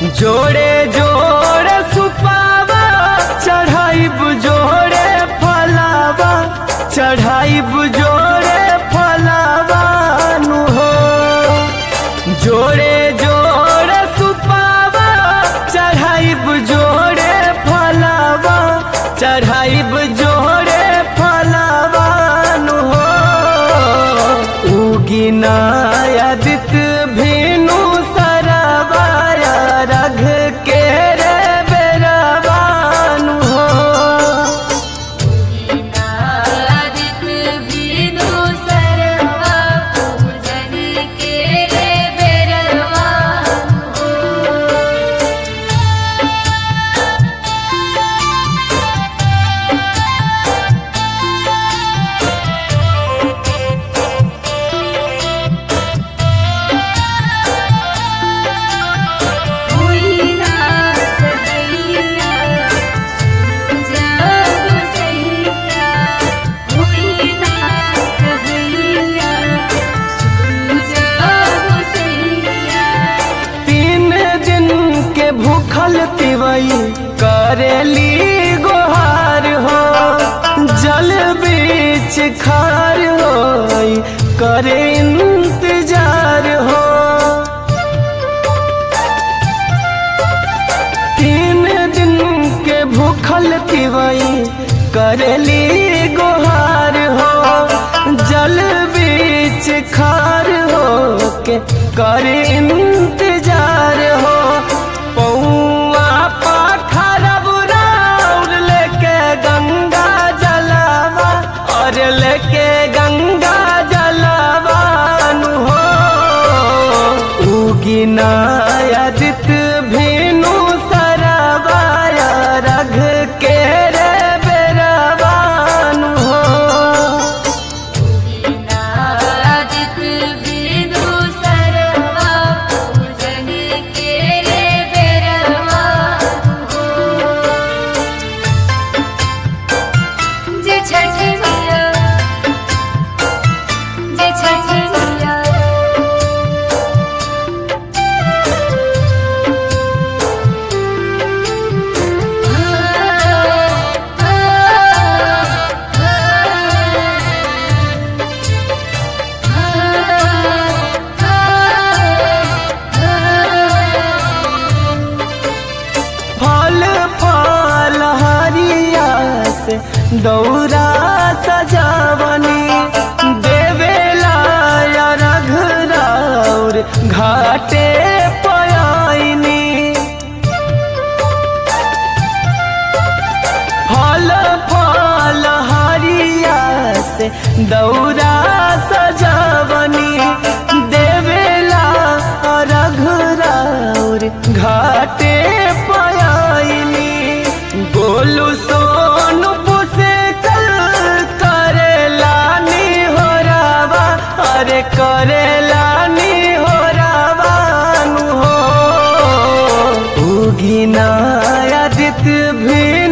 जोड़े जोड़े सुपावा चढ़ाइब जोड़े फलावा चढ़ाइब जोड़े फलावा नु हो। जोड़े जोड़े सुपावा चढ़ाइब जोड़े फलावा चढ़ाइब जोड़े फलावा नु हो। उगिना आदित्य भेनु सरवाया रघ के रे बेरवान हो। आदित्य बिनु सरवा पूजन के रे बेरवान हो। भूखल तिवई करेली गोहार हो जल बीच खार हो करे इंतजार हो। 3 दिन के भूखल तिवई करेली गोहार हो जल बीच खार हो के करे इंतजार हो। पौआ पाखरब राउर लेके गंगा जलावा और लेके गंगा जलावान हो। उगिना आदित्य भेनु सरवाया रघ के रे बेरवान हो। आदित्य बिनु सरवा पूजन के रे बेरवान हो। जय छठी मैया जय छठी मैया। फल फल हरिया से दौरा सजावनी देवेला या रघ राउर घाटे पयाइनी। फल फल हरिया से दौरा सजावनी देवेला रघ राउर घाटे पयाइनी। गोलू सोनू पुसे कल करेलानी हो रावा अरे करेलानी हो रावान हो। उगिना आदित्य भी